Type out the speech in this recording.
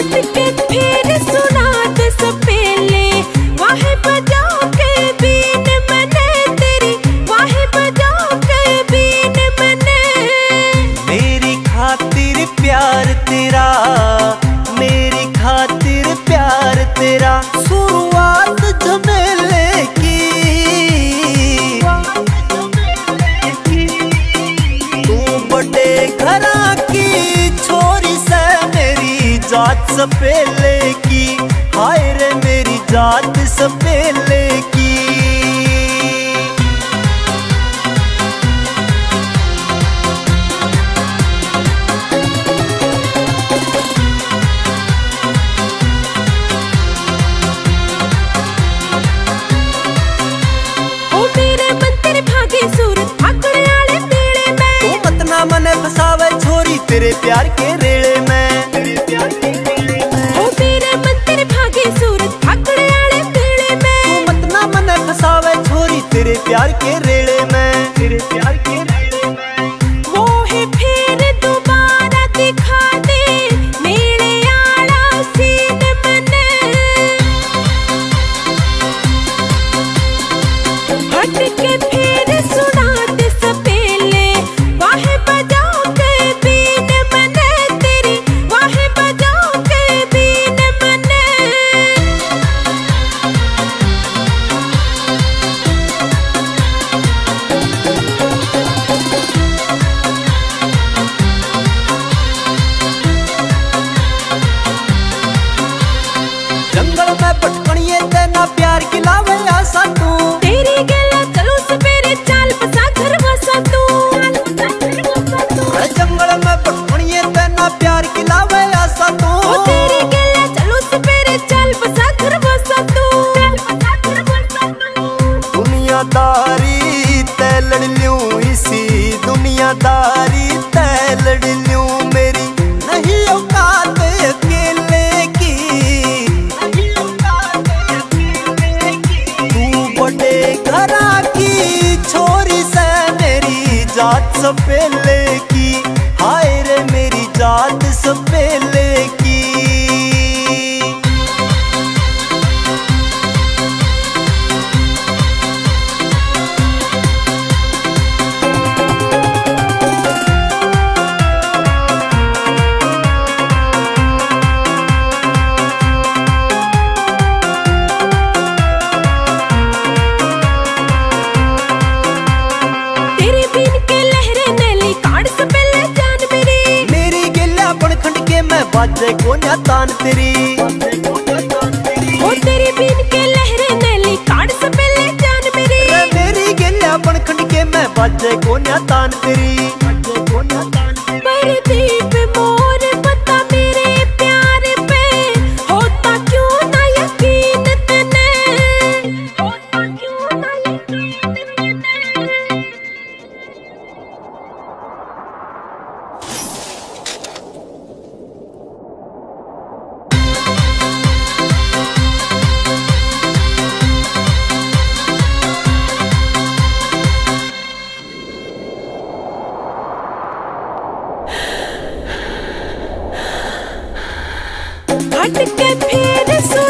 हट के फिर सुना दे सपेले, वाहे बजाओ के बीन मने तेरी, वाहे बजाओ के बीन मने। मेरी खातिर प्यार तेरा, मेरी खातिर प्यार तेरा, शुरुआत झमेले की। तू बड़े घरा की छोरी से मेरी जात सपेले की, हाय रे मेरी जात सपेले की। मने फसावे छोरी तेरे प्यार के रेले में, तेरे प्यार के रेले में। ओ तेरे मन तेरे भागे सूरत भागड़े आले बेड़े में। तू मत ना मने फसावे छोरी तेरे प्यार के रेले में, तेरे प्यार के रेले में। वो है फिर दोबारा दिखा दे मेरे आला सीन मने। हट के फिर सुना दे सपेले, वाहे बजाओ के बीन मने तेरी, वाहे बजाओ के बीन मने। जंगल में पटकनिए तेना प्यार की लावे आसा तू, तेरी गला चलो सवेरे चाल बसा घर बसा तू। जंगल में पटकनिए तेना प्यार की लावे आसा तू। ओ तेरी गला चलो सवेरे चाल बसा घर बसा तू। दुनियादारी तै लड़ ल्यूं इसी, दुनियादारी तै लड़ ल्यूं मेरी नहीं औकात अकेले की, नहीं औकात अकेले की। तू बड़े घरा की छोरी से मेरी जात सपेले की, हाय रे मेरी जात सपेले की। तेरे बिन के लहरे नैली काट सपेले जान मेरी, मेरी गिल्ला बनखंड के मैं बाजे को न्या तान तेरी। ओ तेरे बिन के लहरे नैली काट सपेले जान मेरी। मेरी गिल्ला बनखंड के मैं बाजे को न्या तान तेरी। परदीप मोर बता मेरे प्यार पे, होता क्यों ना यकीन तने, होता क्यों ना यकीन तने। हट के फिर